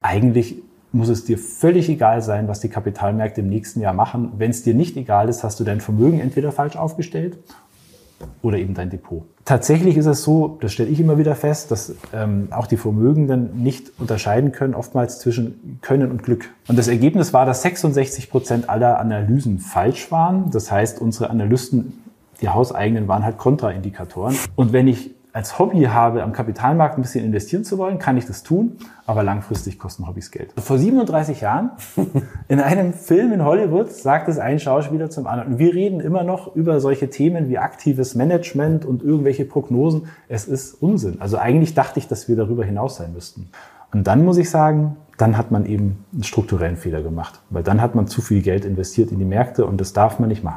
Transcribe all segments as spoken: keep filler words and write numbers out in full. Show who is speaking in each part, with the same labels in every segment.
Speaker 1: eigentlich muss es dir völlig egal sein, was die Kapitalmärkte im nächsten Jahr machen. Wenn es dir nicht egal ist, hast du dein Vermögen entweder falsch aufgestellt oder eben dein Depot. Tatsächlich ist es so, das stelle ich immer wieder fest, dass ähm, auch die Vermögenden nicht unterscheiden können, oftmals zwischen Können und Glück. Und das Ergebnis war, dass sechsundsechzig Prozent aller Analysen falsch waren. Das heißt, unsere Analysten, die hauseigenen, waren halt Kontraindikatoren. Und wenn ich als Hobby habe, am Kapitalmarkt ein bisschen investieren zu wollen, kann ich das tun, aber langfristig kosten Hobbys Geld. Vor siebenunddreißig Jahren, in einem Film in Hollywood, sagt es ein Schauspieler zum anderen. Und wir reden immer noch über solche Themen wie aktives Management und irgendwelche Prognosen. Es ist Unsinn. Also eigentlich dachte ich, dass wir darüber hinaus sein müssten. Und dann muss ich sagen, dann hat man eben einen strukturellen Fehler gemacht. Weil dann hat man zu viel Geld investiert in die Märkte und das darf man nicht machen.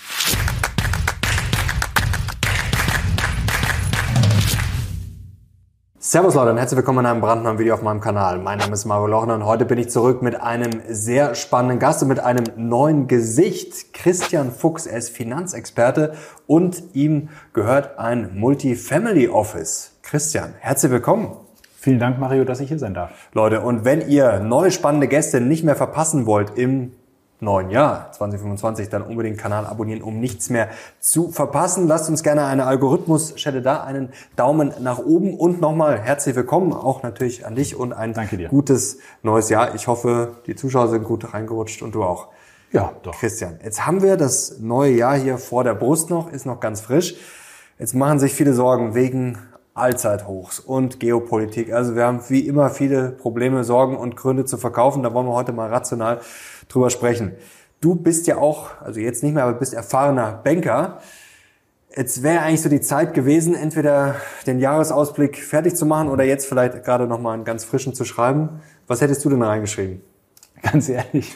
Speaker 2: Servus Leute und herzlich willkommen in einem brandneuen Video auf meinem Kanal. Mein Name ist Mario Lochner und heute bin ich zurück mit einem sehr spannenden Gast und mit einem neuen Gesicht. Christian Fuchs, er ist Finanzexperte und ihm gehört ein Multifamily Office. Christian, herzlich willkommen.
Speaker 1: Vielen Dank, Mario, dass ich hier sein darf.
Speaker 2: Leute, und wenn ihr neue spannende Gäste nicht mehr verpassen wollt im neuen Jahr zwanzig fünfundzwanzig, dann unbedingt den Kanal abonnieren, um nichts mehr zu verpassen. Lasst uns gerne eine Algorithmus-Schelle da, einen Daumen nach oben und nochmal herzlich willkommen, auch natürlich an dich und ein gutes neues Jahr. Ich hoffe, die Zuschauer sind gut reingerutscht und du auch.
Speaker 1: Ja, doch.
Speaker 2: Christian, jetzt haben wir das neue Jahr hier vor der Brust noch, ist noch ganz frisch. Jetzt machen sich viele Sorgen wegen Allzeithochs und Geopolitik. Also wir haben wie immer viele Probleme, Sorgen und Gründe zu verkaufen. Da wollen wir heute mal rational drüber sprechen. Du bist ja auch, also jetzt nicht mehr, aber bist erfahrener Banker. Jetzt wäre eigentlich so die Zeit gewesen, entweder den Jahresausblick fertig zu machen oder jetzt vielleicht gerade nochmal einen ganz frischen zu schreiben. Was hättest du denn reingeschrieben?
Speaker 1: Ganz ehrlich.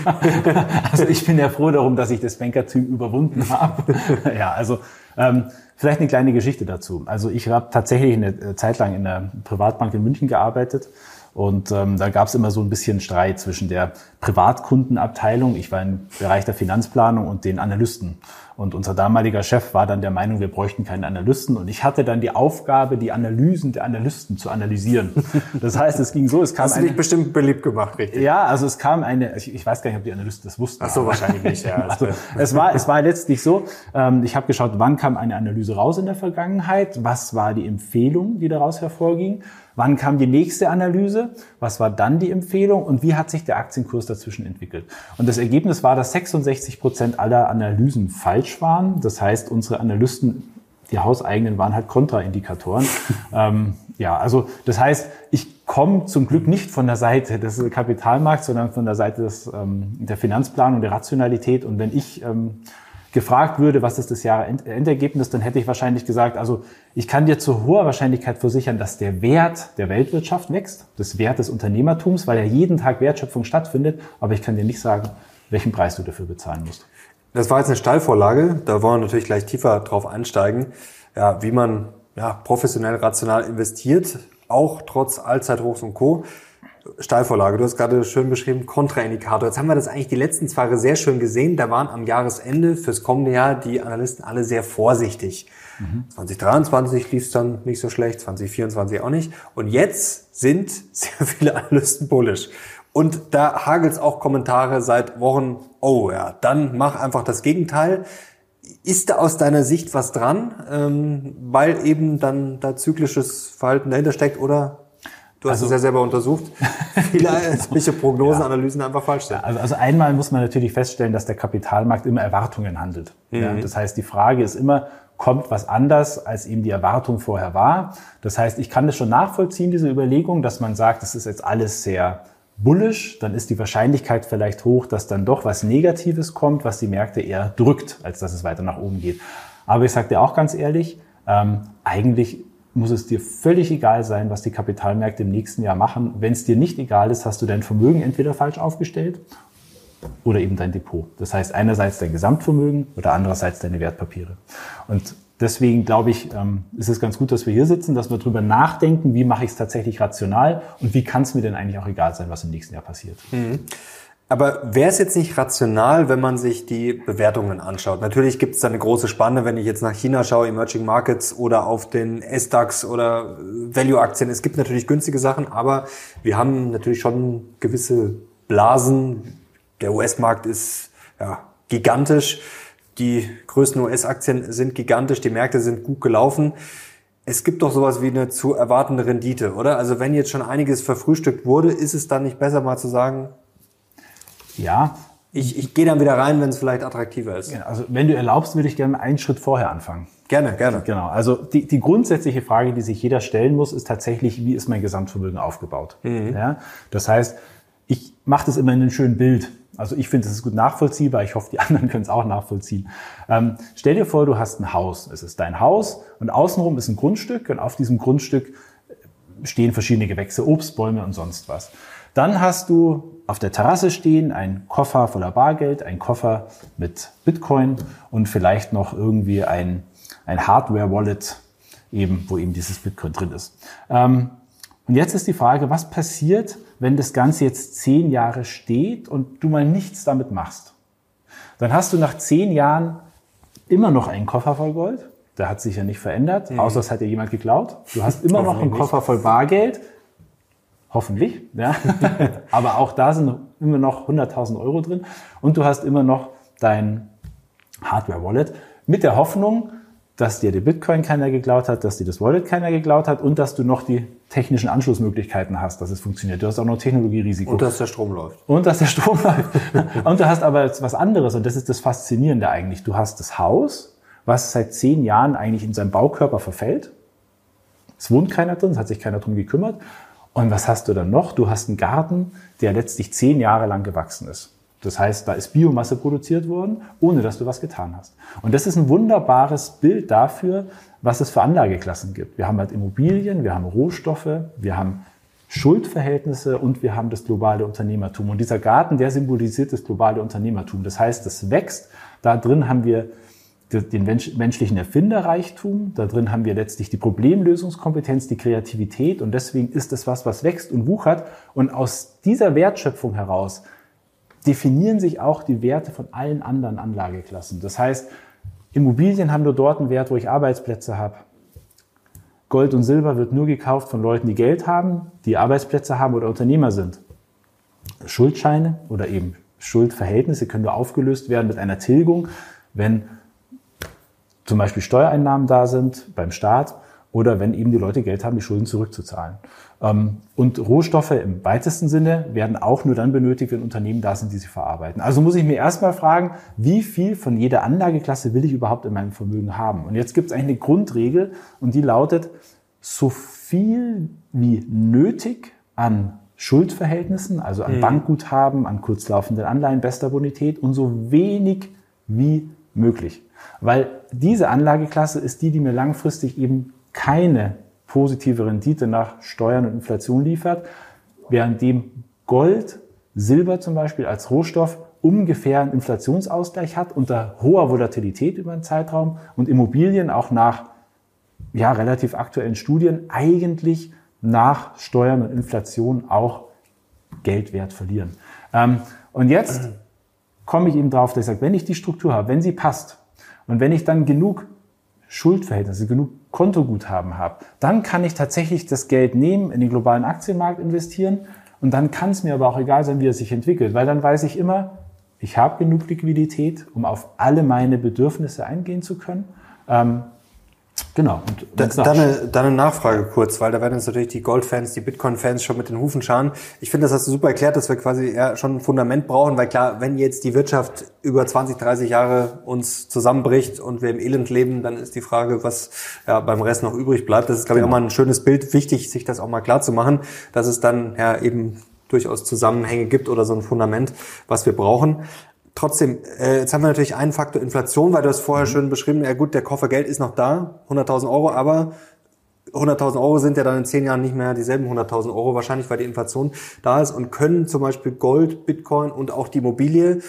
Speaker 1: Also ich bin ja froh darum, dass ich das Bankertum überwunden habe. Ja, also ähm, vielleicht eine kleine Geschichte dazu. Also ich habe tatsächlich eine Zeit lang in der Privatbank in München gearbeitet. Und ähm, da gab es immer so ein bisschen Streit zwischen der Privatkundenabteilung, ich war im Bereich der Finanzplanung, und den Analysten. Und unser damaliger Chef war dann der Meinung, wir bräuchten keinen Analysten. Und ich hatte dann die Aufgabe, die Analysen der Analysten zu analysieren. Das heißt, es ging so, es kam
Speaker 2: Hast du dich bestimmt beliebt gemacht, richtig?
Speaker 1: Ja, also es kam eine, ich, ich weiß gar nicht, ob die Analysten das wussten.
Speaker 2: Ach so, wahrscheinlich nicht, ja.
Speaker 1: Also es war, es war letztlich so, ähm, ich habe geschaut, wann kam eine Analyse raus in der Vergangenheit, was war die Empfehlung, die daraus hervorging, wann kam die nächste Analyse, was war dann die Empfehlung und wie hat sich der Aktienkurs dazwischen entwickelt. Und das Ergebnis war, dass sechsundsechzig Prozent aller Analysen falsch waren. Das heißt, unsere Analysten, die hauseigenen, waren halt Kontraindikatoren. ähm, ja, also das heißt, ich komme zum Glück nicht von der Seite des Kapitalmarkts, sondern von der Seite des, ähm, der Finanzplanung, der Rationalität. Und wenn ich ähm, gefragt würde, was ist das Jahresendergebnis, dann hätte ich wahrscheinlich gesagt, also ich kann dir zu hoher Wahrscheinlichkeit versichern, dass der Wert der Weltwirtschaft wächst, das Wert des Unternehmertums, weil ja jeden Tag Wertschöpfung stattfindet, aber ich kann dir nicht sagen, welchen Preis du dafür bezahlen musst.
Speaker 2: Das war jetzt eine Steilvorlage, da wollen wir natürlich gleich tiefer drauf einsteigen, ja, wie man ja, professionell, rational investiert, auch trotz Allzeithochs und Co. Steilvorlage, du hast gerade schön beschrieben, Kontraindikator. Jetzt haben wir das eigentlich die letzten zwei Jahre sehr schön gesehen. Da waren am Jahresende fürs kommende Jahr die Analysten alle sehr vorsichtig. Mhm. zwanzig dreiundzwanzig lief es dann nicht so schlecht, zwanzig vierundzwanzig auch nicht. Und jetzt sind sehr viele Analysten bullish. Und da hagelt es auch Kommentare seit Wochen, oh ja, dann mach einfach das Gegenteil. Ist da aus deiner Sicht was dran, ähm, weil eben dann da zyklisches Verhalten dahinter steckt, oder? Du hast also, es ja selber untersucht. Viele Prognosen, ja. Analysen einfach falsch sind.
Speaker 1: Ja, also, also einmal muss man natürlich feststellen, dass der Kapitalmarkt immer Erwartungen handelt. Mhm. Ja, das heißt, die Frage ist immer, kommt was anders, als eben die Erwartung vorher war? Das heißt, ich kann das schon nachvollziehen, diese Überlegung, dass man sagt, das ist jetzt alles sehr bullish, dann ist die Wahrscheinlichkeit vielleicht hoch, dass dann doch was Negatives kommt, was die Märkte eher drückt, als dass es weiter nach oben geht. Aber ich sage dir auch ganz ehrlich, ähm, eigentlich muss es dir völlig egal sein, was die Kapitalmärkte im nächsten Jahr machen. Wenn es dir nicht egal ist, hast du dein Vermögen entweder falsch aufgestellt oder eben dein Depot. Das heißt einerseits dein Gesamtvermögen oder andererseits deine Wertpapiere. Und deswegen glaube ich, ähm, ist es ganz gut, dass wir hier sitzen, dass wir drüber nachdenken, wie mache ich es tatsächlich rational und wie kann es mir denn eigentlich auch egal sein, was im nächsten Jahr passiert.
Speaker 2: Mhm. Aber wäre es jetzt nicht rational, wenn man sich die Bewertungen anschaut? Natürlich gibt es da eine große Spanne, wenn ich jetzt nach China schaue, Emerging Markets oder auf den S DAX oder Value-Aktien. Es gibt natürlich günstige Sachen, aber wir haben natürlich schon gewisse Blasen. Der U S-Markt ist ja gigantisch. Die größten U S-Aktien sind gigantisch. Die Märkte sind gut gelaufen. Es gibt doch sowas wie eine zu erwartende Rendite, oder? Also wenn jetzt schon einiges verfrühstückt wurde, ist es dann nicht besser mal zu sagen,
Speaker 1: ja,
Speaker 2: ich, ich gehe dann wieder rein, wenn es vielleicht attraktiver ist.
Speaker 1: Also wenn du erlaubst, würde ich gerne einen Schritt vorher anfangen.
Speaker 2: Gerne, gerne.
Speaker 1: Genau. Also die, die grundsätzliche Frage, die sich jeder stellen muss, ist tatsächlich, wie ist mein Gesamtvermögen aufgebaut? Mhm. Ja, das heißt, ich mache das immer in einem schönen Bild. Also ich finde, das ist gut nachvollziehbar. Ich hoffe, die anderen können es auch nachvollziehen. Ähm, stell dir vor, du hast ein Haus. Es ist dein Haus und außenrum ist ein Grundstück und auf diesem Grundstück stehen verschiedene Gewächse, Obstbäume und sonst was. Dann hast du auf der Terrasse stehen ein Koffer voller Bargeld, ein Koffer mit Bitcoin und vielleicht noch irgendwie ein, ein Hardware-Wallet, eben, wo eben dieses Bitcoin drin ist. Ähm, und jetzt ist die Frage, was passiert, wenn das Ganze jetzt zehn Jahre steht und du mal nichts damit machst? Dann hast du nach zehn Jahren immer noch einen Koffer voll Gold. Der hat sich ja nicht verändert, mhm. außer es hat dir jemand geklaut. Du hast immer noch einen Koffer voll Bargeld. Hoffentlich, ja. Aber auch da sind immer noch hunderttausend Euro drin. Und du hast immer noch dein Hardware-Wallet mit der Hoffnung, dass dir die Bitcoin keiner geklaut hat, dass dir das Wallet keiner geklaut hat und dass du noch die technischen Anschlussmöglichkeiten hast, dass es funktioniert. Du hast auch noch Technologierisiko.
Speaker 2: Und dass der Strom läuft.
Speaker 1: Und dass der Strom läuft. Und du hast aber jetzt was anderes und das ist das Faszinierende eigentlich. Du hast das Haus, was seit zehn Jahren eigentlich in seinem Baukörper verfällt. Es wohnt keiner drin, es hat sich keiner drum gekümmert. Und was hast du dann noch? Du hast einen Garten, der letztlich zehn Jahre lang gewachsen ist. Das heißt, da ist Biomasse produziert worden, ohne dass du was getan hast. Und das ist ein wunderbares Bild dafür, was es für Anlageklassen gibt. Wir haben halt Immobilien, wir haben Rohstoffe, wir haben Schuldverhältnisse und wir haben das globale Unternehmertum. Und dieser Garten, der symbolisiert das globale Unternehmertum. Das heißt, es wächst. Da drin haben wir den menschlichen Erfinderreichtum, da drin haben wir letztlich die Problemlösungskompetenz, die Kreativität und deswegen ist es was, was wächst und wuchert und aus dieser Wertschöpfung heraus definieren sich auch die Werte von allen anderen Anlageklassen. Das heißt, Immobilien haben nur dort einen Wert, wo ich Arbeitsplätze habe. Gold und Silber wird nur gekauft von Leuten, die Geld haben, die Arbeitsplätze haben oder Unternehmer sind. Schuldscheine oder eben Schuldverhältnisse können nur aufgelöst werden mit einer Tilgung, wenn zum Beispiel Steuereinnahmen da sind beim Staat oder wenn eben die Leute Geld haben, die Schulden zurückzuzahlen. Und Rohstoffe im weitesten Sinne werden auch nur dann benötigt, wenn Unternehmen da sind, die sie verarbeiten. Also muss ich mir erstmal fragen, wie viel von jeder Anlageklasse will ich überhaupt in meinem Vermögen haben? Und jetzt gibt es eigentlich eine Grundregel und die lautet, so viel wie nötig an Schuldverhältnissen, also an mhm. Bankguthaben, an kurzlaufenden Anleihen bester Bonität und so wenig wie möglich. Weil diese Anlageklasse ist die, die mir langfristig eben keine positive Rendite nach Steuern und Inflation liefert, währenddem Gold, Silber zum Beispiel als Rohstoff ungefähr einen Inflationsausgleich hat unter hoher Volatilität über einen Zeitraum und Immobilien auch nach ja, relativ aktuellen Studien eigentlich nach Steuern und Inflation auch Geldwert verlieren. Ähm, und jetzt komme ich eben drauf, dass ich sage, wenn ich die Struktur habe, wenn sie passt und wenn ich dann genug Schuldverhältnisse, genug Kontoguthaben habe, dann kann ich tatsächlich das Geld nehmen, in den globalen Aktienmarkt investieren und dann kann es mir aber auch egal sein, wie er sich entwickelt, weil dann weiß ich immer, ich habe genug Liquidität, um auf alle meine Bedürfnisse eingehen zu können. Ähm, Genau. Und
Speaker 2: da, dann, eine, dann eine Nachfrage kurz, weil da werden uns natürlich die Gold-Fans, die Bitcoin-Fans schon mit den Hufen scharen. Ich finde, das hast du super erklärt, dass wir quasi eher schon ein Fundament brauchen, weil klar, wenn jetzt die Wirtschaft über zwanzig, dreißig Jahre uns zusammenbricht und wir im Elend leben, dann ist die Frage, was ja beim Rest noch übrig bleibt. Das ist, glaube ich, auch mal ein schönes Bild. Wichtig, sich das auch mal klar zu machen, dass es dann ja eben durchaus Zusammenhänge gibt oder so ein Fundament, was wir brauchen. Trotzdem, äh, jetzt haben wir natürlich einen Faktor Inflation, weil du hast vorher mhm. schön beschrieben, ja gut, der Koffer Geld ist noch da, hunderttausend Euro, aber hunderttausend Euro sind ja dann in zehn Jahren nicht mehr dieselben hunderttausend Euro wahrscheinlich, weil die Inflation da ist und können zum Beispiel Gold, Bitcoin und auch die Immobilie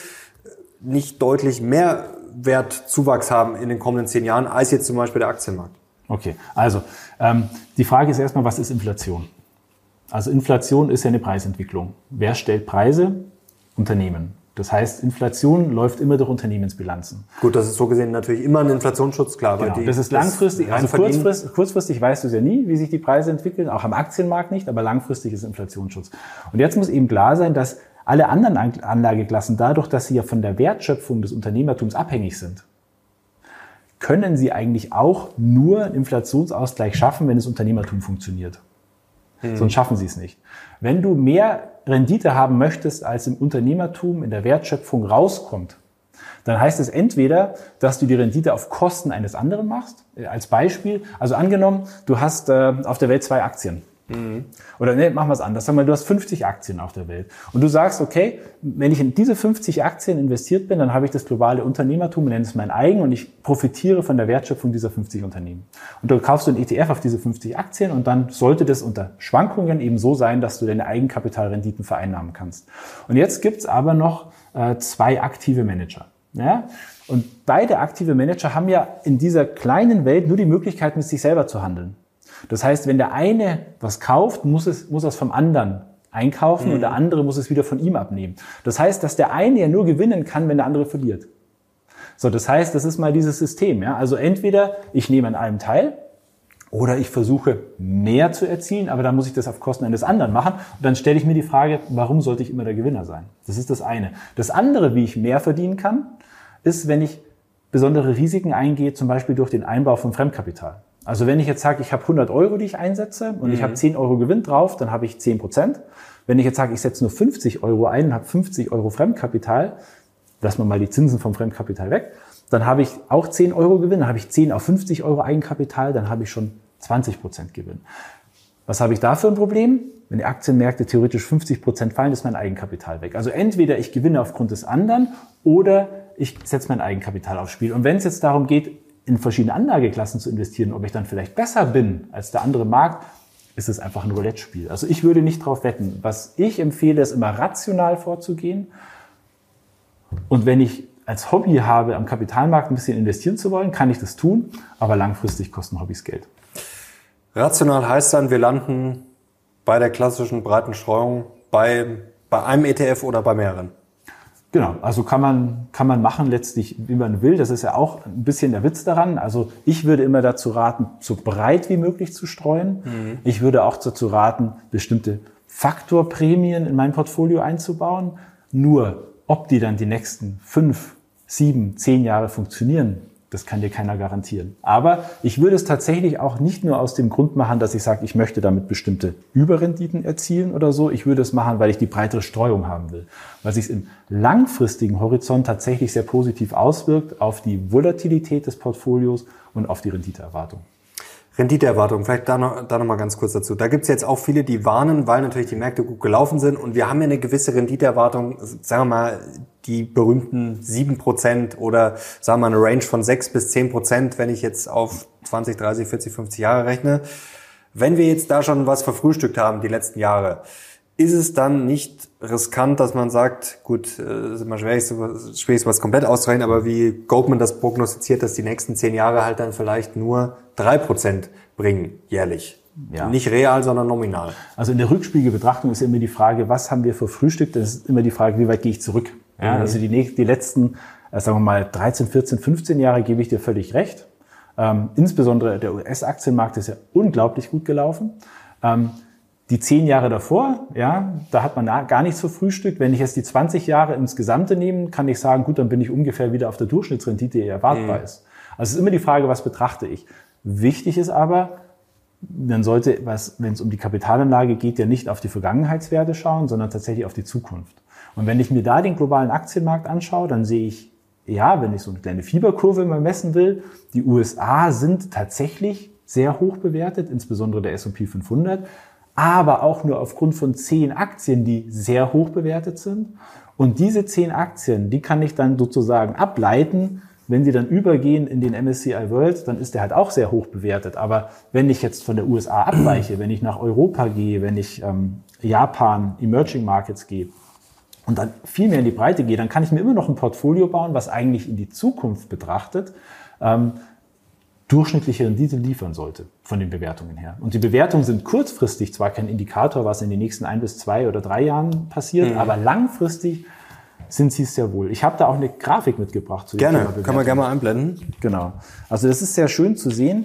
Speaker 2: nicht deutlich mehr Wertzuwachs haben in den kommenden zehn Jahren als jetzt zum Beispiel der Aktienmarkt.
Speaker 1: Okay, also ähm, die Frage ist erstmal, was ist Inflation? Also Inflation ist ja eine Preisentwicklung. Wer stellt Preise? Unternehmen. Das heißt, Inflation läuft immer durch Unternehmensbilanzen.
Speaker 2: Gut, das ist so gesehen natürlich immer ein Inflationsschutz, klar.
Speaker 1: Genau,
Speaker 2: weil die,
Speaker 1: das ist langfristig,
Speaker 2: das
Speaker 1: also kurzfristig, kurzfristig weißt du es ja nie, wie sich die Preise entwickeln, auch am Aktienmarkt nicht, aber langfristig ist Inflationsschutz. Und jetzt muss eben klar sein, dass alle anderen Anlageklassen, dadurch, dass sie ja von der Wertschöpfung des Unternehmertums abhängig sind, können sie eigentlich auch nur einen Inflationsausgleich schaffen, wenn das Unternehmertum funktioniert. Hm. Sonst schaffen sie es nicht. Wenn du mehr Rendite haben möchtest, als im Unternehmertum in der Wertschöpfung rauskommt, dann heißt es entweder, dass du die Rendite auf Kosten eines anderen machst. Als Beispiel, also angenommen, du hast äh, auf der Welt zwei Aktien. Mhm. Oder nee, machen wir es anders. Sag mal, du hast fünfzig Aktien auf der Welt. Und du sagst, okay, wenn ich in diese fünfzig Aktien investiert bin, dann habe ich das globale Unternehmertum, nenne es mein eigen und ich profitiere von der Wertschöpfung dieser fünfzig Unternehmen. Und du kaufst du ein E T F auf diese fünfzig Aktien und dann sollte das unter Schwankungen eben so sein, dass du deine Eigenkapitalrenditen vereinnahmen kannst. Und jetzt gibt's aber noch äh, zwei aktive Manager. Ja? Und beide aktive Manager haben ja in dieser kleinen Welt nur die Möglichkeit, mit sich selber zu handeln. Das heißt, wenn der eine was kauft, muss es, muss er es vom anderen einkaufen mhm. und der andere muss es wieder von ihm abnehmen. Das heißt, dass der eine ja nur gewinnen kann, wenn der andere verliert. So, das heißt, das ist mal dieses System. Ja? Also entweder ich nehme an allem teil oder ich versuche mehr zu erzielen, aber dann muss ich das auf Kosten eines anderen machen. Und dann stelle ich mir die Frage, warum sollte ich immer der Gewinner sein? Das ist das eine. Das andere, wie ich mehr verdienen kann, ist, wenn ich besondere Risiken eingehe, zum Beispiel durch den Einbau von Fremdkapital. Also wenn ich jetzt sage, ich habe hundert Euro, die ich einsetze und mhm. ich habe zehn Euro Gewinn drauf, dann habe ich zehn Prozent. Wenn ich jetzt sage, ich setze nur fünfzig Euro ein und habe fünfzig Euro Fremdkapital, lassen wir mal die Zinsen vom Fremdkapital weg, dann habe ich auch zehn Euro Gewinn, dann habe ich zehn auf fünfzig Euro Eigenkapital, dann habe ich schon zwanzig Prozent Gewinn. Was habe ich da für ein Problem? Wenn die Aktienmärkte theoretisch fünfzig Prozent fallen, ist mein Eigenkapital weg. Also entweder ich gewinne aufgrund des anderen oder ich setze mein Eigenkapital aufs Spiel. Und wenn es jetzt darum geht, in verschiedene Anlageklassen zu investieren, ob ich dann vielleicht besser bin als der andere Markt, ist es einfach ein Roulette-Spiel. Also ich würde nicht drauf wetten. Was ich empfehle, ist immer rational vorzugehen. Und wenn ich als Hobby habe, am Kapitalmarkt ein bisschen investieren zu wollen, kann ich das tun, aber langfristig kosten Hobbys Geld.
Speaker 2: Rational heißt dann, wir landen bei der klassischen breiten Streuung bei, bei einem E T F oder bei mehreren.
Speaker 1: Genau, also kann man, kann man machen letztlich, wie man will. Das ist ja auch ein bisschen der Witz daran. Also ich würde immer dazu raten, so breit wie möglich zu streuen. Mhm. Ich würde auch dazu raten, bestimmte Faktorprämien in mein Portfolio einzubauen. Nur, ob die dann die nächsten fünf, sieben, zehn Jahre funktionieren, das kann dir keiner garantieren. Aber ich würde es tatsächlich auch nicht nur aus dem Grund machen, dass ich sage, ich möchte damit bestimmte Überrenditen erzielen oder so. Ich würde es machen, weil ich die breitere Streuung haben will. Weil sich es im langfristigen Horizont tatsächlich sehr positiv auswirkt auf die Volatilität des Portfolios und auf die Renditeerwartung.
Speaker 2: Renditeerwartung, vielleicht da noch, da noch mal ganz kurz dazu. Da gibt es jetzt auch viele, die warnen, weil natürlich die Märkte gut gelaufen sind und wir haben ja eine gewisse Renditeerwartung, sagen wir mal, die berühmten sieben Prozent oder sagen wir mal eine Range von sechs bis zehn Prozent, wenn ich jetzt auf zwanzig, dreißig, vierzig, fünfzig Jahre rechne. Wenn wir jetzt da schon was verfrühstückt haben, die letzten Jahre, ist es dann nicht riskant, dass man sagt, gut, es ist immer schwierig, schwierig was komplett auszurechnen, aber wie Goldman das prognostiziert, dass die nächsten zehn Jahre halt dann vielleicht nur drei Prozent bringen, jährlich. Ja. Nicht real, sondern nominal.
Speaker 1: Also in der Rückspiegelbetrachtung ist immer die Frage, was haben wir verfrühstückt? Das ist immer die Frage, wie weit gehe ich zurück? Ja, mhm. Also die, die letzten, sagen wir mal, dreizehn, vierzehn, fünfzehn Jahre gebe ich dir völlig recht. Ähm, insbesondere der U S-Aktienmarkt ist ja unglaublich gut gelaufen. Ähm, Die zehn Jahre davor, ja, da hat man gar nichts verfrühstückt. Wenn ich jetzt die zwanzig Jahre ins Gesamte nehme, kann ich sagen, gut, dann bin ich ungefähr wieder auf der Durchschnittsrendite, die erwartbar mhm. ist. Also es ist immer die Frage, was betrachte ich. Wichtig ist aber, man sollte, was, wenn es um die Kapitalanlage geht, ja nicht auf die Vergangenheitswerte schauen, sondern tatsächlich auf die Zukunft. Und wenn ich mir da den globalen Aktienmarkt anschaue, dann sehe ich, ja, wenn ich so eine kleine Fieberkurve mal messen will, die U S A sind tatsächlich sehr hoch bewertet, insbesondere der S und P fünfhundert. Aber auch nur aufgrund von zehn Aktien, die sehr hoch bewertet sind. Und diese zehn Aktien, die kann ich dann sozusagen ableiten. Wenn sie dann übergehen in den M S C I World, dann ist der halt auch sehr hoch bewertet. Aber wenn ich jetzt von der U S A abweiche, wenn ich nach Europa gehe, wenn ich ähm, Japan, Emerging Markets gehe und dann viel mehr in die Breite gehe, dann kann ich mir immer noch ein Portfolio bauen, was eigentlich in die Zukunft betrachtet, ähm, durchschnittliche Rendite liefern sollte von den Bewertungen her. Und die Bewertungen sind kurzfristig zwar kein Indikator, was in den nächsten ein bis zwei oder drei Jahren passiert, mhm. aber langfristig sind sie es sehr wohl. Ich habe da auch eine Grafik mitgebracht. Zu dem
Speaker 2: gerne,
Speaker 1: Thema Bewertung.
Speaker 2: Kann man gerne mal einblenden.
Speaker 1: Genau. Also das ist sehr schön zu sehen.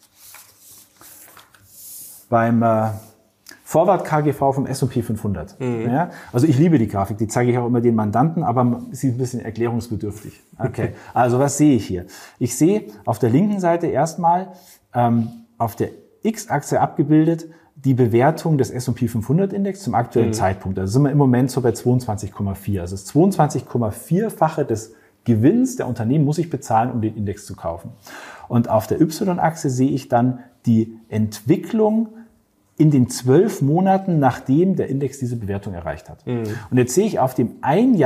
Speaker 1: Beim äh, Forward K G V vom S und P fünfhundert. Mhm. Ja, also ich liebe die Grafik, die zeige ich auch immer den Mandanten, aber sie ist ein bisschen erklärungsbedürftig. Okay, also was sehe ich hier? Ich sehe auf der linken Seite erstmal ähm, auf der X-Achse abgebildet die Bewertung des S und P fünfhundert Index zum aktuellen mhm. Zeitpunkt. Da sind wir im Moment so bei zweiundzwanzig Komma vier. Also das zweiundzwanzig Komma vier-fache des Gewinns der Unternehmen muss ich bezahlen, um den Index zu kaufen. Und auf der Y-Achse sehe ich dann die Entwicklung in den zwölf Monaten, nachdem der Index diese Bewertung erreicht hat. Mhm. Und jetzt sehe ich auf dem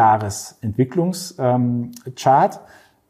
Speaker 1: Einjahres-Entwicklungschart,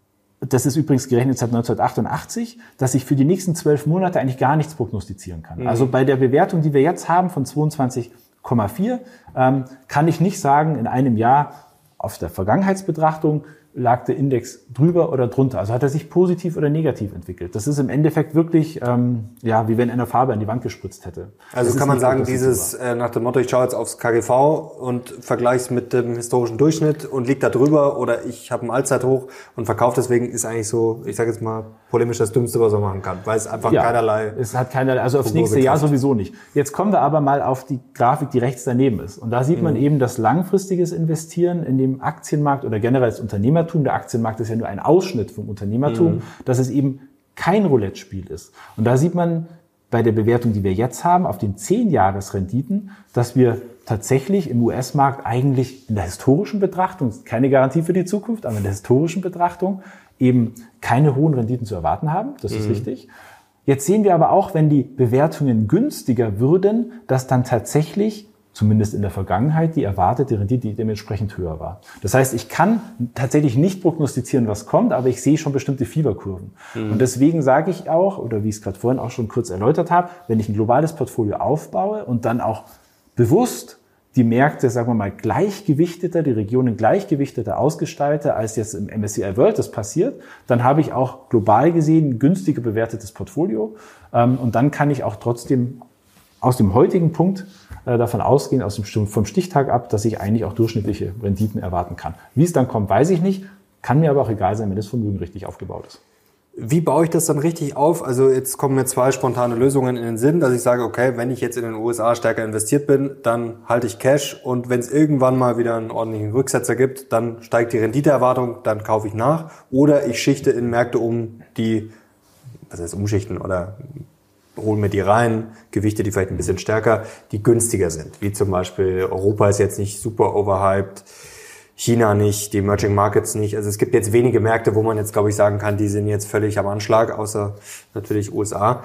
Speaker 1: das ist übrigens gerechnet seit neunzehnhundertachtundachtzig, dass ich für die nächsten zwölf Monate eigentlich gar nichts prognostizieren kann. Mhm. Also bei der Bewertung, die wir jetzt haben von zweiundzwanzig Komma vier, ähm, kann ich nicht sagen, in einem Jahr auf der Vergangenheitsbetrachtung lag der Index drüber oder drunter. Also hat er sich positiv oder negativ entwickelt. Das ist im Endeffekt wirklich, ähm, ja, wie wenn einer Farbe an die Wand gespritzt hätte.
Speaker 2: Also kann man sagen, dieses äh, nach dem Motto, ich schaue jetzt aufs K G V und vergleiche es mit dem historischen Durchschnitt und liegt da drüber oder ich habe ein Allzeithoch und verkaufe deswegen, ist eigentlich so, ich sage jetzt mal polemisch, das Dümmste, was man machen kann, weil es einfach ja, keinerlei...
Speaker 1: Es hat keinerlei, also aufs nächste Jahr sowieso nicht. Jetzt kommen wir aber mal auf die Grafik, die rechts daneben ist. Und da sieht man mhm. eben das langfristiges Investieren in dem Aktienmarkt oder generell das Unternehmertum. Der Aktienmarkt ist ja nur ein Ausschnitt vom Unternehmertum, mhm. dass es eben kein Roulette-Spiel ist. Und da sieht man bei der Bewertung, die wir jetzt haben, auf den zehn-Jahres-Renditen, dass wir tatsächlich im U S-Markt eigentlich in der historischen Betrachtung, keine Garantie für die Zukunft, aber in der historischen Betrachtung eben keine hohen Renditen zu erwarten haben. Das ist mhm. richtig. Jetzt sehen wir aber auch, wenn die Bewertungen günstiger würden, dass dann tatsächlich, zumindest in der Vergangenheit, die erwartete Rendite dementsprechend höher war. Das heißt, ich kann tatsächlich nicht prognostizieren, was kommt, aber ich sehe schon bestimmte Fieberkurven. Mhm. Und deswegen sage ich auch, oder wie ich es gerade vorhin auch schon kurz erläutert habe, wenn ich ein globales Portfolio aufbaue und dann auch bewusst die Märkte, sagen wir mal, gleichgewichteter, die Regionen gleichgewichteter ausgestalte, als jetzt im M S C I World das passiert, dann habe ich auch global gesehen ein günstiger bewertetes Portfolio. Und dann kann ich auch trotzdem aus dem heutigen Punkt davon ausgehen, aus dem, vom Stichtag ab, dass ich eigentlich auch durchschnittliche Renditen erwarten kann. Wie es dann kommt, weiß ich nicht, kann mir aber auch egal sein, wenn das Vermögen richtig aufgebaut ist.
Speaker 2: Wie baue ich das dann richtig auf? Also jetzt kommen mir zwei spontane Lösungen in den Sinn, dass ich sage, okay, wenn ich jetzt in den U S A stärker investiert bin, dann halte ich Cash und wenn es irgendwann mal wieder einen ordentlichen Rücksetzer gibt, dann steigt die Renditeerwartung, dann kaufe ich nach. Oder ich schichte in Märkte um, die, was heißt umschichten oder holen mir die rein, Gewichte, die vielleicht ein bisschen stärker, die günstiger sind. Wie zum Beispiel Europa ist jetzt nicht super overhyped, China nicht, die Emerging Markets nicht. Also es gibt jetzt wenige Märkte, wo man jetzt, glaube ich, sagen kann, die sind jetzt völlig am Anschlag, außer natürlich U S A.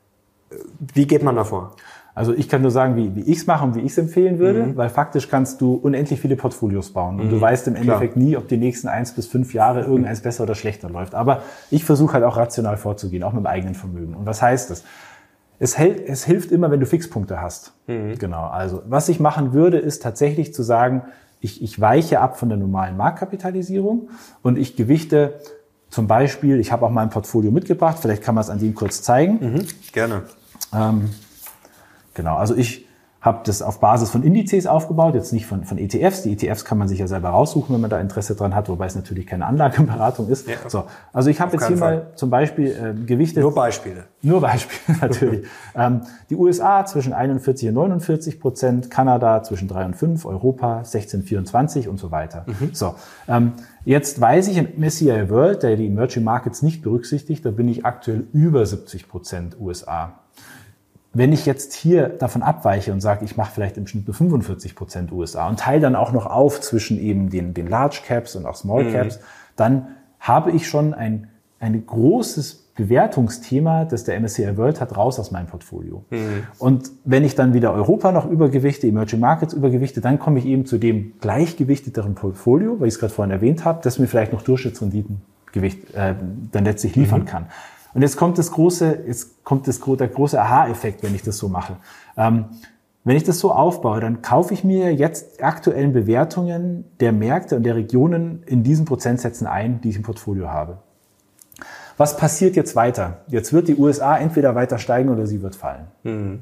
Speaker 2: Wie geht man davor?
Speaker 1: Also ich kann nur sagen, wie, wie ich es mache und wie ich es empfehlen würde, mhm. weil faktisch kannst du unendlich viele Portfolios bauen und mhm. du weißt im Endeffekt Klar. nie, ob die nächsten eins bis fünf Jahre irgendeins besser oder schlechter läuft. Aber ich versuche halt auch rational vorzugehen, auch mit dem eigenen Vermögen. Und was heißt das? Es, hält, es hilft immer, wenn du Fixpunkte hast. Mhm. Genau. Also was ich machen würde, ist tatsächlich zu sagen, Ich, ich weiche ab von der normalen Marktkapitalisierung und ich gewichte zum Beispiel, ich habe auch mal ein Portfolio mitgebracht, vielleicht kann man es an dem kurz zeigen.
Speaker 2: Mhm, gerne.
Speaker 1: Ähm, genau, also ich habe das auf Basis von Indizes aufgebaut, jetzt nicht von, von E T Fs. Die E T Fs kann man sich ja selber raussuchen, wenn man da Interesse dran hat, wobei es natürlich keine Anlageberatung ist. Ja, so, also ich habe jetzt hier Fall. mal zum Beispiel äh, gewichtet.
Speaker 2: Nur Beispiele.
Speaker 1: Nur Beispiele, natürlich. ähm, die U S A zwischen einundvierzig und neunundvierzig Prozent, Kanada zwischen drei und fünf, Europa sechzehn, vierundzwanzig und so weiter. Mhm. So, ähm, jetzt weiß ich, im M S C I World, der die Emerging Markets nicht berücksichtigt, da bin ich aktuell über siebzig Prozent U S A. Wenn ich jetzt hier davon abweiche und sage, ich mache vielleicht im Schnitt nur fünfundvierzig Prozent U S A und teile dann auch noch auf zwischen eben den, den Large Caps und auch Small Caps, mhm. dann habe ich schon ein, ein großes Bewertungsthema, das der M S C I World hat, raus aus meinem Portfolio. Mhm. Und wenn ich dann wieder Europa noch übergewichte, Emerging Markets übergewichte, dann komme ich eben zu dem gleichgewichteteren Portfolio, weil ich es gerade vorhin erwähnt habe, das mir vielleicht noch Durchschnittsrenditen Gewicht, äh, dann letztlich liefern mhm. kann. Und jetzt kommt das große, jetzt kommt das, der große Aha-Effekt, wenn ich das so mache. Ähm, wenn ich das so aufbaue, dann kaufe ich mir jetzt aktuellen Bewertungen der Märkte und der Regionen in diesen Prozentsätzen ein, die ich im Portfolio habe. Was passiert jetzt weiter? Jetzt wird die U S A entweder weiter steigen oder sie wird fallen. Mhm.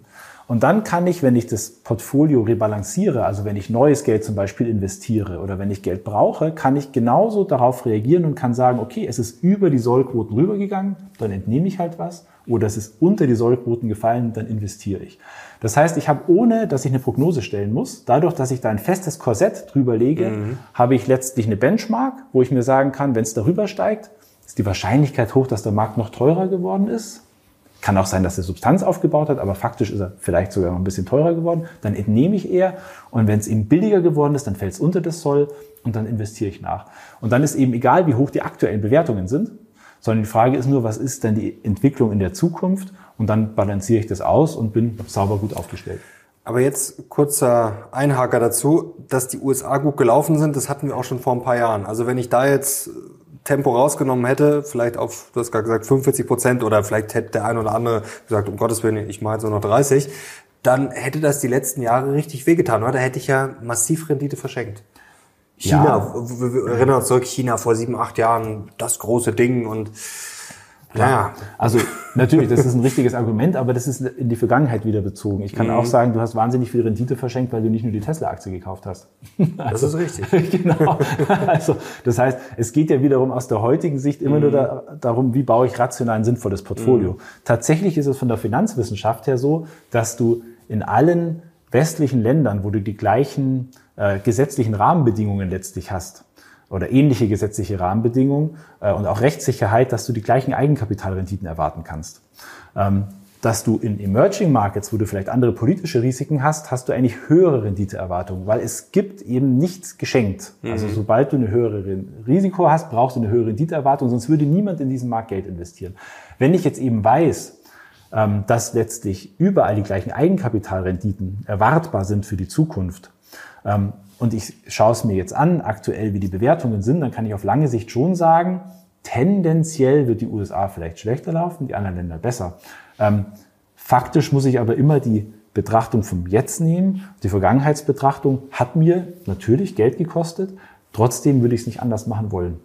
Speaker 1: Und dann kann ich, wenn ich das Portfolio rebalanciere, also wenn ich neues Geld zum Beispiel investiere oder wenn ich Geld brauche, kann ich genauso darauf reagieren und kann sagen, okay, es ist über die Sollquoten rübergegangen, dann entnehme ich halt was. Oder es ist unter die Sollquoten gefallen, dann investiere ich. Das heißt, ich habe, ohne dass ich eine Prognose stellen muss, dadurch, dass ich da ein festes Korsett drüber lege, mhm. habe ich letztlich eine Benchmark, wo ich mir sagen kann, wenn es darüber steigt, ist die Wahrscheinlichkeit hoch, dass der Markt noch teurer geworden ist. Kann auch sein, dass er Substanz aufgebaut hat, aber faktisch ist er vielleicht sogar noch ein bisschen teurer geworden. Dann entnehme ich eher. Und wenn es eben billiger geworden ist, dann fällt es unter das Soll und dann investiere ich nach. Und dann ist eben egal, wie hoch die aktuellen Bewertungen sind, sondern die Frage ist nur, was ist denn die Entwicklung in der Zukunft? Und dann balanciere ich das aus und bin sauber gut aufgestellt.
Speaker 2: Aber jetzt kurzer Einhaker dazu, dass die U S A gut gelaufen sind, das hatten wir auch schon vor ein paar Jahren. Also wenn ich da jetzt Tempo rausgenommen hätte, vielleicht auf, du hast gerade gesagt, fünfundvierzig Prozent oder vielleicht hätte der ein oder andere gesagt, um Gottes Willen, ich mache jetzt nur noch dreißig, dann hätte das die letzten Jahre richtig wehgetan, oder? Da hätte ich ja massiv Rendite verschenkt. China, ja. Wir erinnern uns zurück, China vor sieben, acht Jahren, das große Ding und
Speaker 1: ja. Also natürlich, das ist ein richtiges Argument, aber das ist in die Vergangenheit wieder bezogen. Ich kann mhm. auch sagen, du hast wahnsinnig viel Rendite verschenkt, weil du nicht nur die Tesla-Aktie gekauft hast.
Speaker 2: Also, das ist richtig.
Speaker 1: Genau. Also das heißt, es geht ja wiederum aus der heutigen Sicht immer mhm. nur da, darum, wie baue ich rational ein sinnvolles Portfolio. Mhm. Tatsächlich ist es von der Finanzwissenschaft her so, dass du in allen westlichen Ländern, wo du die gleichen äh, gesetzlichen Rahmenbedingungen letztlich hast, oder ähnliche gesetzliche Rahmenbedingungen äh, und auch Rechtssicherheit, dass du die gleichen Eigenkapitalrenditen erwarten kannst. Ähm, dass du in Emerging Markets, wo du vielleicht andere politische Risiken hast, hast du eigentlich höhere Renditeerwartungen, weil es gibt eben nichts geschenkt. Mhm. Also sobald du eine höhere Risiko hast, brauchst du eine höhere Renditeerwartung, sonst würde niemand in diesen Markt Geld investieren. Wenn ich jetzt eben weiß, ähm, dass letztlich überall die gleichen Eigenkapitalrenditen erwartbar sind für die Zukunft, ähm, und ich schaue es mir jetzt an, aktuell wie die Bewertungen sind, dann kann ich auf lange Sicht schon sagen, tendenziell wird die U S A vielleicht schlechter laufen, die anderen Länder besser. Ähm, faktisch muss ich aber immer die Betrachtung vom Jetzt nehmen. Die Vergangenheitsbetrachtung hat mir natürlich Geld gekostet, trotzdem würde ich es nicht anders machen wollen.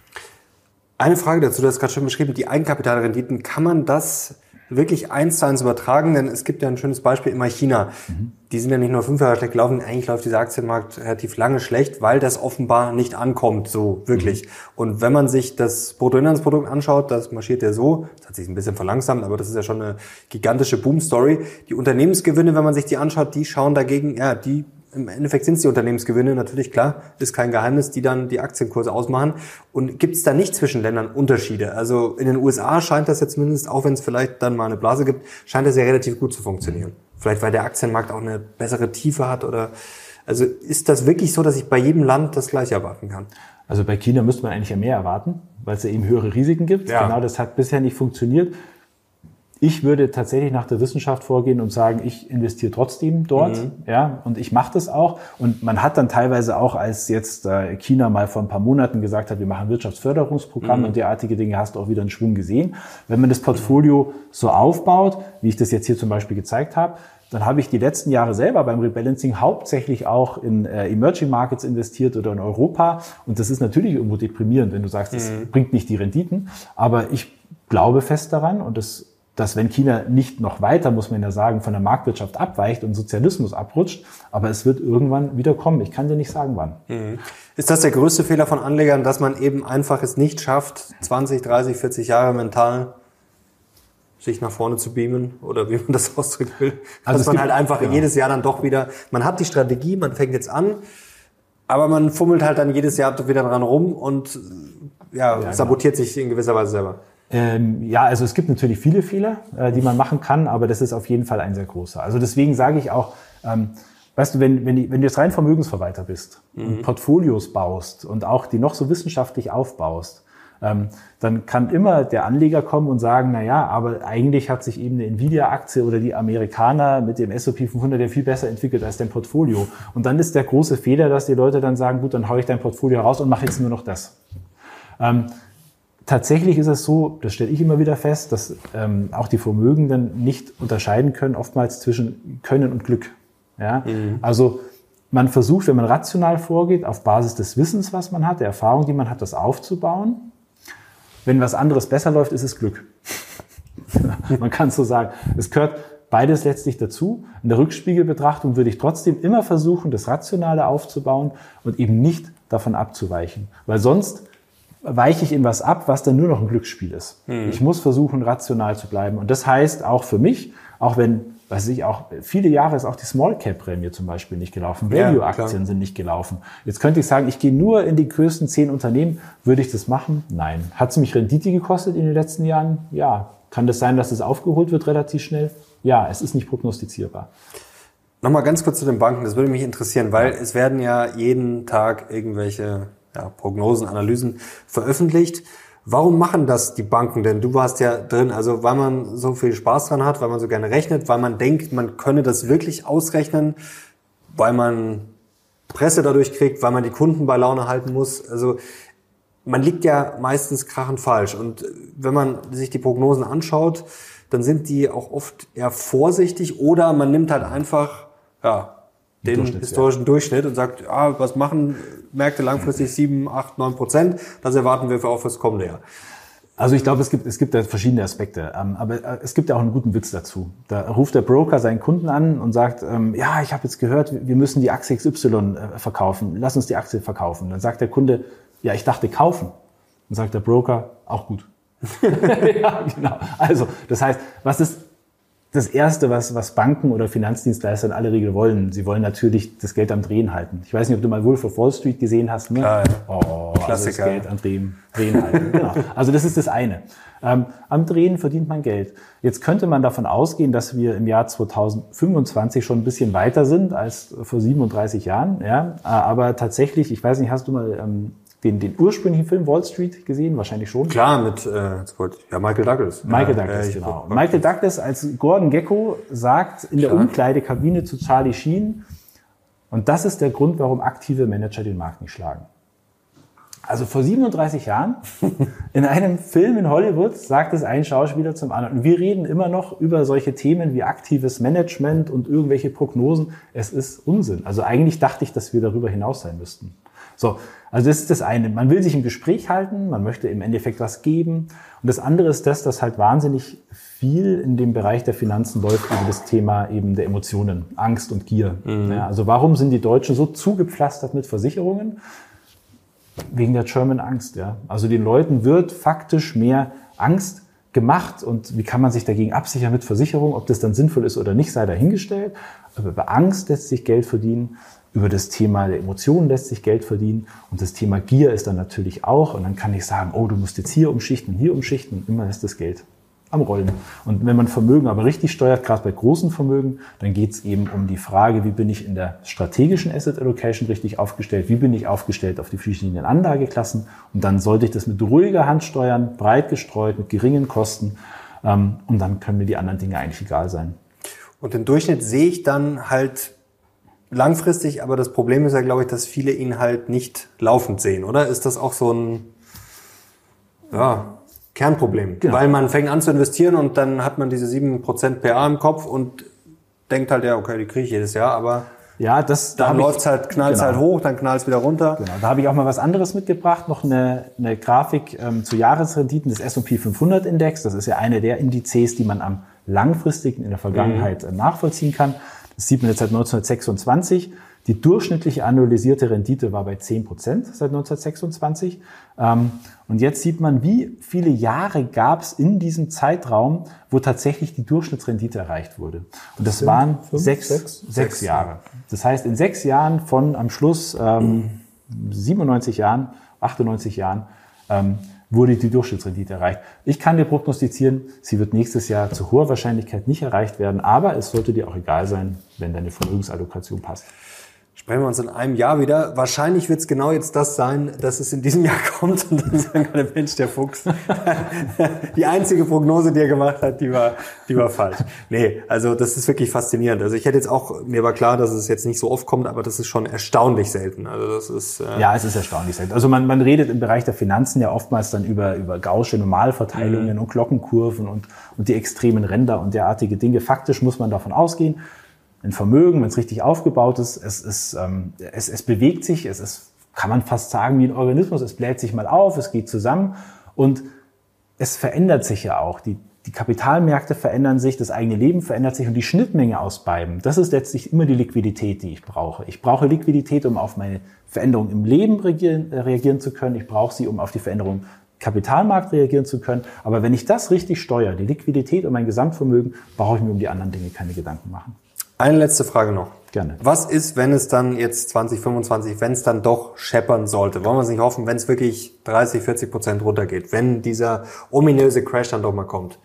Speaker 2: Eine Frage dazu, du hast gerade schon beschrieben, die Eigenkapitalrenditen, kann man das wirklich eins zu eins übertragen? Denn es gibt ja ein schönes Beispiel, immer China. Mhm. Die sind ja nicht nur fünf Jahre schlecht gelaufen, eigentlich läuft dieser Aktienmarkt relativ lange schlecht, weil das offenbar nicht ankommt, so wirklich. Mhm. Und wenn man sich das Bruttoinlandsprodukt anschaut, das marschiert ja so, das hat sich ein bisschen verlangsamt, aber das ist ja schon eine gigantische Boom-Story. Die Unternehmensgewinne, wenn man sich die anschaut, die schauen dagegen, ja, die im Endeffekt sind es die Unternehmensgewinne, natürlich klar, ist kein Geheimnis, die dann die Aktienkurse ausmachen. Und gibt es da nicht zwischen Ländern Unterschiede? Also in den U S A scheint das jetzt zumindest, auch wenn es vielleicht dann mal eine Blase gibt, scheint das ja relativ gut zu funktionieren. Vielleicht weil der Aktienmarkt auch eine bessere Tiefe hat oder, also ist das wirklich so, dass ich bei jedem Land das Gleiche erwarten kann?
Speaker 1: Also bei China müsste man eigentlich ja mehr erwarten, weil es ja eben höhere Risiken gibt. Ja. Genau, das hat bisher nicht funktioniert. Ich würde tatsächlich nach der Wissenschaft vorgehen und sagen, ich investiere trotzdem dort, mhm. ja, und ich mache das auch. Und man hat dann teilweise auch, als jetzt äh, China mal vor ein paar Monaten gesagt hat, wir machen Wirtschaftsförderungsprogramm mhm. und derartige Dinge, hast du auch wieder einen Schwung gesehen. Wenn man das Portfolio mhm. so aufbaut, wie ich das jetzt hier zum Beispiel gezeigt habe, dann habe ich die letzten Jahre selber beim Rebalancing hauptsächlich auch in äh, Emerging Markets investiert oder in Europa. Und das ist natürlich irgendwo deprimierend, wenn du sagst, das mhm. bringt nicht die Renditen. Aber ich glaube fest daran und das dass wenn China nicht noch weiter, muss man ja sagen, von der Marktwirtschaft abweicht und Sozialismus abrutscht, aber es wird irgendwann wieder kommen. Ich kann dir nicht sagen, wann.
Speaker 2: Mhm. Ist das der größte Fehler von Anlegern, dass man eben einfach es nicht schafft, zwanzig, dreißig, vierzig Jahre mental sich nach vorne zu beamen oder wie man das ausdrücken will? Also dass man gibt, halt einfach ja. jedes Jahr dann doch wieder, man hat die Strategie, man fängt jetzt an, aber man fummelt halt dann jedes Jahr wieder dran rum und ja, ja sabotiert genau. sich in gewisser Weise selber.
Speaker 1: Ähm, ja, also es gibt natürlich viele Fehler, äh, die man machen kann, aber das ist auf jeden Fall ein sehr großer. Also deswegen sage ich auch, ähm, weißt du, wenn, wenn, wenn du jetzt rein Vermögensverwalter bist mhm. und Portfolios baust und auch die noch so wissenschaftlich aufbaust, ähm, dann kann immer der Anleger kommen und sagen, na ja, aber eigentlich hat sich eben eine Nvidia-Aktie oder die Amerikaner mit dem S und P fünfhundert ja viel besser entwickelt als dein Portfolio. Und dann ist der große Fehler, dass die Leute dann sagen, gut, dann hau ich dein Portfolio raus und mache jetzt nur noch das. Ähm, Tatsächlich ist es so, das stelle ich immer wieder fest, dass ähm, auch die Vermögenden nicht unterscheiden können, oftmals zwischen Können und Glück. Ja? Mhm. Also man versucht, wenn man rational vorgeht, auf Basis des Wissens, was man hat, der Erfahrung, die man hat, das aufzubauen. Wenn was anderes besser läuft, ist es Glück. Man kann es so sagen. Es gehört beides letztlich dazu. In der Rückspiegelbetrachtung würde ich trotzdem immer versuchen, das Rationale aufzubauen und eben nicht davon abzuweichen. Weil sonst weiche ich in was ab, was dann nur noch ein Glücksspiel ist. Mhm. Ich muss versuchen, rational zu bleiben. Und das heißt auch für mich, auch wenn, weiß ich, auch viele Jahre ist auch die Small-Cap-Prämie zum Beispiel nicht gelaufen. Value-Aktien ja, sind nicht gelaufen. Jetzt könnte ich sagen, ich gehe nur in die größten zehn Unternehmen. Würde ich das machen? Nein. Hat es mich Rendite gekostet in den letzten Jahren? Ja. Kann das sein, dass es aufgeholt wird relativ schnell? Ja, es ist nicht prognostizierbar.
Speaker 2: Nochmal ganz kurz zu den Banken. Das würde mich interessieren, weil es werden ja jeden Tag irgendwelche ja, Prognosen, Analysen veröffentlicht. Warum machen das die Banken denn? Du warst ja drin, also weil man so viel Spaß dran hat, weil man so gerne rechnet, weil man denkt, man könne das wirklich ausrechnen, weil man Presse dadurch kriegt, weil man die Kunden bei Laune halten muss. Also man liegt ja meistens krachend falsch. Und wenn man sich die Prognosen anschaut, dann sind die auch oft eher vorsichtig oder man nimmt halt einfach ja, den historischen Durchschnitt und sagt, ah, was machen Märkte langfristig sieben, acht, neun Prozent? Das erwarten wir für auch fürs kommende Jahr.
Speaker 1: Also ich glaube, es gibt, es gibt da verschiedene Aspekte. Aber es gibt ja auch einen guten Witz dazu. Da ruft der Broker seinen Kunden an und sagt, ja, ich habe jetzt gehört, wir müssen die Aktie X Y verkaufen. Lass uns die Aktie verkaufen. Dann sagt der Kunde, ja, ich dachte kaufen. Dann sagt der Broker, auch gut. Ja, genau. Also, das heißt, was ist das Erste, was, was Banken oder Finanzdienstleister in aller Regel wollen? Sie wollen natürlich das Geld am Drehen halten. Ich weiß nicht, ob du mal Wolf of Wall Street gesehen hast. Ne?
Speaker 2: Klar, ja.
Speaker 1: Oh, also das Geld am Drehen, Drehen halten. Genau. Also das ist das eine. Ähm, am Drehen verdient man Geld. Jetzt könnte man davon ausgehen, dass wir im Jahr zweitausendfünfundzwanzig schon ein bisschen weiter sind als vor siebenunddreißig Jahren. Ja? Aber tatsächlich, ich weiß nicht, hast du mal ähm, den, den ursprünglichen Film Wall Street gesehen? Wahrscheinlich schon.
Speaker 2: Klar, mit äh, ja, Michael Douglas.
Speaker 1: Michael Douglas, ja, genau. Michael Douglas als Gordon Gekko sagt in der Klar. Umkleidekabine zu Charlie Sheen, und das ist der Grund, warum aktive Manager den Markt nicht schlagen. Also vor siebenunddreißig Jahren in einem Film in Hollywood sagt es ein Schauspieler zum anderen. Und wir reden immer noch über solche Themen wie aktives Management und irgendwelche Prognosen. Es ist Unsinn. Also eigentlich dachte ich, dass wir darüber hinaus sein müssten. So, also das ist das eine. Man will sich im Gespräch halten, man möchte im Endeffekt was geben. Und das andere ist das, dass halt wahnsinnig viel in dem Bereich der Finanzen läuft über das Thema eben der Emotionen, Angst und Gier. Mhm. Ja, also warum sind die Deutschen so zugepflastert mit Versicherungen? Wegen der German Angst, ja. Also den Leuten wird faktisch mehr Angst gemacht, und wie kann man sich dagegen absichern mit Versicherung? Ob das dann sinnvoll ist oder nicht, sei dahingestellt. Aber über Angst lässt sich Geld verdienen. Über das Thema der Emotionen lässt sich Geld verdienen. Und das Thema Gier ist dann natürlich auch. Und dann kann ich sagen, oh, du musst jetzt hier umschichten und hier umschichten. Und immer ist das Geld am Rollen. Und wenn man Vermögen aber richtig steuert, gerade bei großen Vermögen, dann geht es eben um die Frage, wie bin ich in der strategischen Asset Allocation richtig aufgestellt? Wie bin ich aufgestellt auf die verschiedenen Anlageklassen? Und dann sollte ich das mit ruhiger Hand steuern, breit gestreut, mit geringen Kosten. Und dann können mir die anderen Dinge eigentlich egal sein.
Speaker 2: Und den Durchschnitt sehe ich dann halt langfristig, aber das Problem ist ja, glaube ich, dass viele ihn halt nicht laufend sehen, oder? Ist das auch so ein ja, Kernproblem? Genau. Weil man fängt an zu investieren und dann hat man diese sieben Prozent P A im Kopf und denkt halt, ja, okay, die kriege ich jedes Jahr, aber
Speaker 1: ja, das,
Speaker 2: da dann läuft's halt, knallt's genau. halt hoch, dann knallt's wieder runter.
Speaker 1: Genau, da habe ich auch mal was anderes mitgebracht, noch eine, eine Grafik ähm, zu Jahresrenditen des S und P fünfhundert Index. Das ist ja eine der Indizes, die man am langfristigen in der Vergangenheit mhm. nachvollziehen kann. Das sieht man jetzt seit neunzehnhundertsechsundzwanzig. Die durchschnittliche annualisierte Rendite war bei zehn Prozent seit neunzehnhundertsechsundzwanzig. Und jetzt sieht man, wie viele Jahre gab es in diesem Zeitraum, wo tatsächlich die Durchschnittsrendite erreicht wurde. Und das waren fünf, sechs, sechs, sechs Jahre. Das heißt, in sechs Jahren von am Schluss ähm, siebenundneunzig Jahren, achtundneunzig Jahren, ähm, wurde die Durchschnittsrendite erreicht. Ich kann dir prognostizieren, sie wird nächstes Jahr zu hoher Wahrscheinlichkeit nicht erreicht werden, aber es sollte dir auch egal sein, wenn deine Vermögensallokation passt.
Speaker 2: Sprechen wir uns in einem Jahr wieder. Wahrscheinlich wird es genau jetzt das sein, dass es in diesem Jahr kommt und dann sagen alle, Mensch, der Fuchs. Die einzige Prognose, die er gemacht hat, die war, die war falsch. Nee, also das ist wirklich faszinierend. Also ich hätte jetzt auch, mir war klar, dass es jetzt nicht so oft kommt, aber das ist schon erstaunlich selten. Also das ist äh
Speaker 1: ja, es ist erstaunlich selten. Also man, man redet im Bereich der Finanzen ja oftmals dann über über Gaußsche Normalverteilungen mhm. und Glockenkurven und und die extremen Ränder und derartige Dinge. Faktisch muss man davon ausgehen, ein Vermögen, wenn es richtig aufgebaut ist, es ist, ähm, es, es bewegt sich, es ist, kann man fast sagen, wie ein Organismus. Es bläht sich mal auf, es geht zusammen und es verändert sich ja auch. Die die Kapitalmärkte verändern sich, das eigene Leben verändert sich und die Schnittmenge aus beiden, das ist letztlich immer die Liquidität, die ich brauche. Ich brauche Liquidität, um auf meine Veränderung im Leben reagieren, reagieren zu können. Ich brauche sie, um auf die Veränderung im Kapitalmarkt reagieren zu können. Aber wenn ich das richtig steuere, die Liquidität und mein Gesamtvermögen, brauche ich mir um die anderen Dinge keine Gedanken machen.
Speaker 2: Eine letzte Frage noch.
Speaker 1: Gerne.
Speaker 2: Was ist, wenn es dann jetzt zwanzig fünfundzwanzig, wenn es dann doch scheppern sollte? Wollen wir es nicht hoffen, wenn es wirklich dreißig, vierzig Prozent runtergeht, wenn dieser ominöse Crash dann doch mal kommt?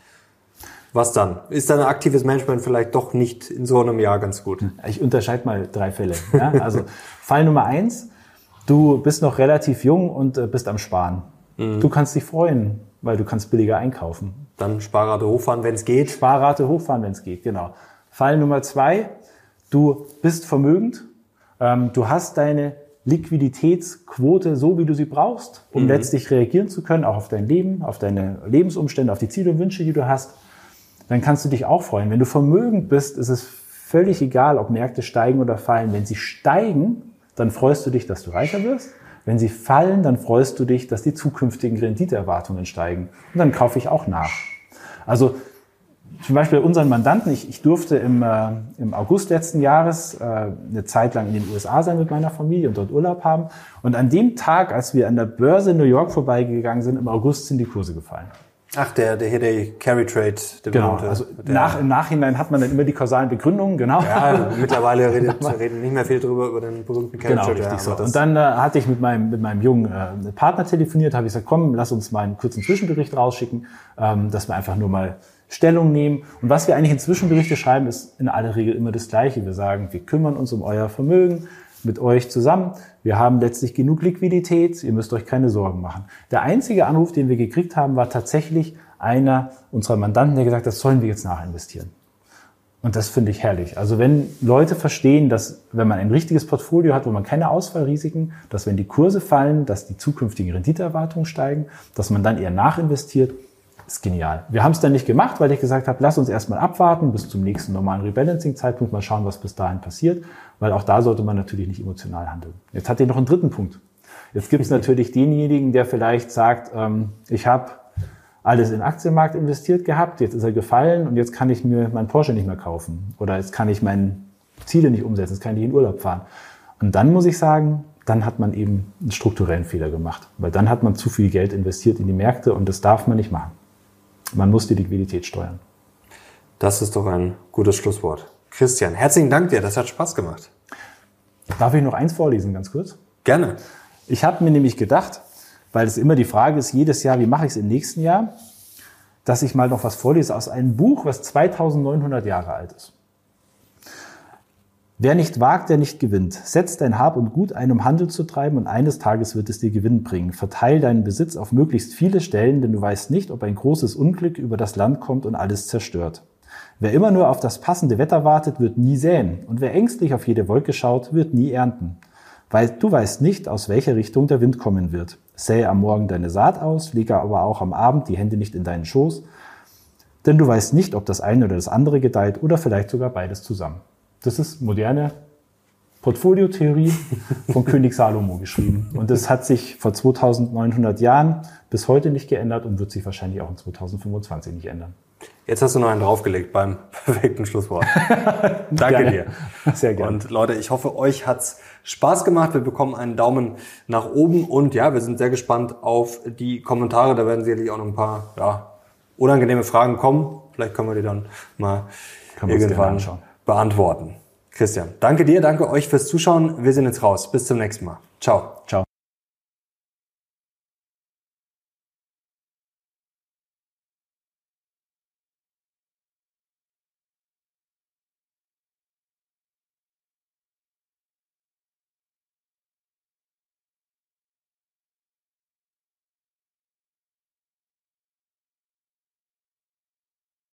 Speaker 2: Was dann? Ist dann ein aktives Management vielleicht doch nicht in so einem Jahr ganz gut?
Speaker 1: Ich unterscheide mal drei Fälle. Ja? Also Fall Nummer eins, du bist noch relativ jung und äh, bist am Sparen. Mhm. Du kannst dich freuen, weil du kannst billiger einkaufen.
Speaker 2: Dann Sparrate hochfahren, wenn es geht.
Speaker 1: Sparrate hochfahren, wenn es geht, genau. Fall Nummer zwei, du bist vermögend, ähm, du hast deine Liquiditätsquote so, wie du sie brauchst, um mhm. letztlich reagieren zu können, auch auf dein Leben, auf deine Lebensumstände, auf die Ziele und Wünsche, die du hast. Dann kannst du dich auch freuen. Wenn du vermögend bist, ist es völlig egal, ob Märkte steigen oder fallen. Wenn sie steigen, dann freust du dich, dass du reicher wirst. Wenn sie fallen, dann freust du dich, dass die zukünftigen Renditeerwartungen steigen. Und dann kaufe ich auch nach. Also zum Beispiel unseren Mandanten, ich, ich durfte im, äh, im August letzten Jahres äh, eine Zeit lang in den U S A sein mit meiner Familie und dort Urlaub haben. Und an dem Tag, als wir an der Börse in New York vorbeigegangen sind, im August sind die Kurse gefallen.
Speaker 2: Ach, der, der hier, der Carry Trade. Der
Speaker 1: genau,
Speaker 2: berühmte,
Speaker 1: also
Speaker 2: der,
Speaker 1: nach, im Nachhinein hat man dann immer die kausalen Begründungen, genau.
Speaker 2: Ja, mittlerweile redet, reden nicht mehr viel drüber, über den berühmten Carry
Speaker 1: genau,
Speaker 2: Trade.
Speaker 1: Richtig
Speaker 2: ja,
Speaker 1: so. Und dann äh, hatte ich mit meinem, mit meinem jungen äh, Partner telefoniert, habe ich gesagt, komm, lass uns mal einen kurzen Zwischenbericht rausschicken, ähm, dass wir einfach nur mal Stellung nehmen. Und was wir eigentlich in Zwischenberichte schreiben, ist in aller Regel immer das Gleiche. Wir sagen, wir kümmern uns um euer Vermögen mit euch zusammen. Wir haben letztlich genug Liquidität. Ihr müsst euch keine Sorgen machen. Der einzige Anruf, den wir gekriegt haben, war tatsächlich einer unserer Mandanten, der gesagt hat, das sollen wir jetzt nachinvestieren. Und das finde ich herrlich. Also wenn Leute verstehen, dass wenn man ein richtiges Portfolio hat, wo man keine Ausfallrisiken, dass wenn die Kurse fallen, dass die zukünftigen Renditeerwartungen steigen, dass man dann eher nachinvestiert, ist genial. Wir haben es dann nicht gemacht, weil ich gesagt habe, lass uns erstmal abwarten bis zum nächsten normalen Rebalancing-Zeitpunkt, mal schauen, was bis dahin passiert, weil auch da sollte man natürlich nicht emotional handeln. Jetzt hat er noch einen dritten Punkt. Jetzt gibt es natürlich denjenigen, der vielleicht sagt, ähm, ich habe alles in den Aktienmarkt investiert gehabt, jetzt ist er gefallen und jetzt kann ich mir meinen Porsche nicht mehr kaufen oder jetzt kann ich meine Ziele nicht umsetzen, jetzt kann ich in Urlaub fahren. Und dann muss ich sagen, dann hat man eben einen strukturellen Fehler gemacht, weil dann hat man zu viel Geld investiert in die Märkte und das darf man nicht machen. Man muss die Liquidität steuern.
Speaker 2: Das ist doch ein gutes Schlusswort. Christian, herzlichen Dank dir, das hat Spaß gemacht.
Speaker 1: Darf ich noch eins vorlesen, ganz kurz?
Speaker 2: Gerne.
Speaker 1: Ich habe mir nämlich gedacht, weil es immer die Frage ist, jedes Jahr, wie mache ich es im nächsten Jahr, dass ich mal noch was vorlese aus einem Buch, was zweitausendneunhundert Jahre alt ist. Wer nicht wagt, der nicht gewinnt. Setz dein Hab und Gut ein, um Handel zu treiben, und eines Tages wird es dir Gewinn bringen. Verteil deinen Besitz auf möglichst viele Stellen, denn du weißt nicht, ob ein großes Unglück über das Land kommt und alles zerstört. Wer immer nur auf das passende Wetter wartet, wird nie säen. Und wer ängstlich auf jede Wolke schaut, wird nie ernten. Weil du weißt nicht, aus welcher Richtung der Wind kommen wird. Säe am Morgen deine Saat aus, lege aber auch am Abend die Hände nicht in deinen Schoß. Denn du weißt nicht, ob das eine oder das andere gedeiht oder vielleicht sogar beides zusammen. Das ist moderne Portfoliotheorie von König Salomo geschrieben. Und das hat sich vor zweitausendneunhundert Jahren bis heute nicht geändert und wird sich wahrscheinlich auch in zweitausendfünfundzwanzig nicht ändern.
Speaker 2: Jetzt hast du noch einen draufgelegt beim perfekten Schlusswort. Danke
Speaker 1: gerne.
Speaker 2: dir.
Speaker 1: Sehr gerne.
Speaker 2: Und Leute, ich hoffe, euch hat's Spaß gemacht. Wir bekommen einen Daumen nach oben und ja, wir sind sehr gespannt auf die Kommentare. Da werden sicherlich auch noch ein paar ja, unangenehme Fragen kommen. Vielleicht können wir die dann mal irgendwann beantworten. Christian, danke dir, danke euch fürs Zuschauen. Wir sind jetzt raus. Bis zum nächsten Mal. Ciao.
Speaker 1: Ciao.